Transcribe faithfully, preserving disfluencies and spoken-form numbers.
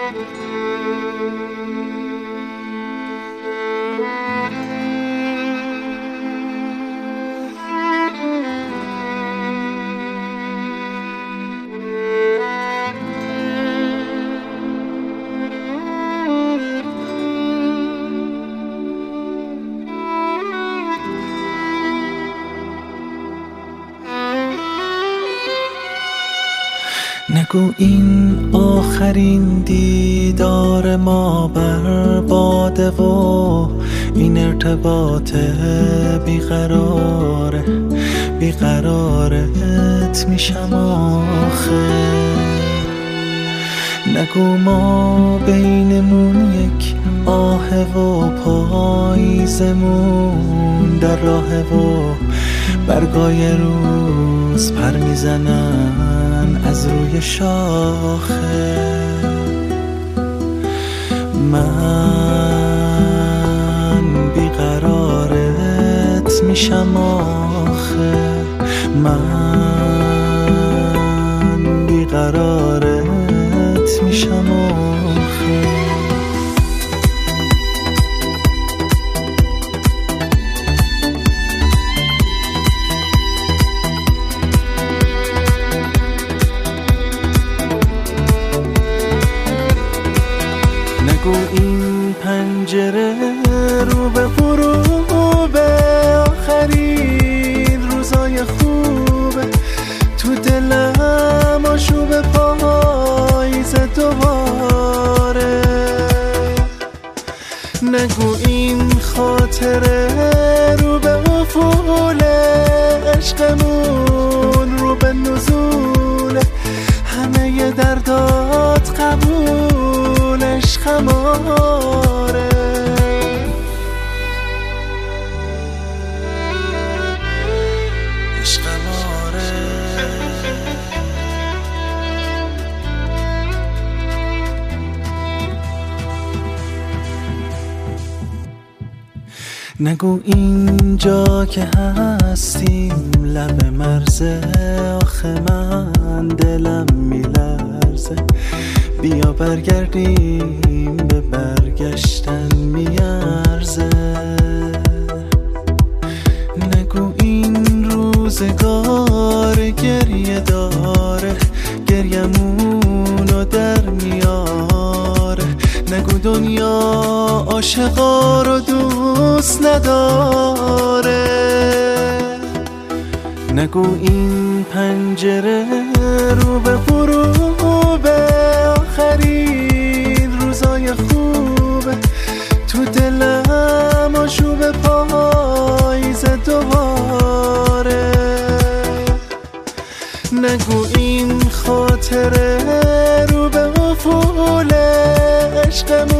نگو این آخرین دیدار ما برباده و این ارتباط بیقراره بیقرارت میشم آخه. نگو ما بینمون یک آه و پاییزمون در راه و برگای روز پر میزنن از روی شاخه. من بیقرارت میشم آخه، من بیقرارت میشم آخه. نگو این پنجره رو به غروب آخرین روزای خوبه، تو دلم آشوب پاییز دوباره. نگو این خاطره رو به افول عشقمون رو به نزول همه دردات قبول عشقم آره. عشقم آره. نگو اینجا که هستیم لب مرزه، آخه من دلم میلرزه. بیا برگردیم به برگشتن میارزه. نگو این روزگار گریه داره، گریمونو در میاره. نگو دنیا عاشقا رو دوست نداره. نگو این پنجره رو به غروب آخرین روزای خوبه، تو دلم آشوب پاییز دوباره. نگو این خاطره رو به افول عشقمون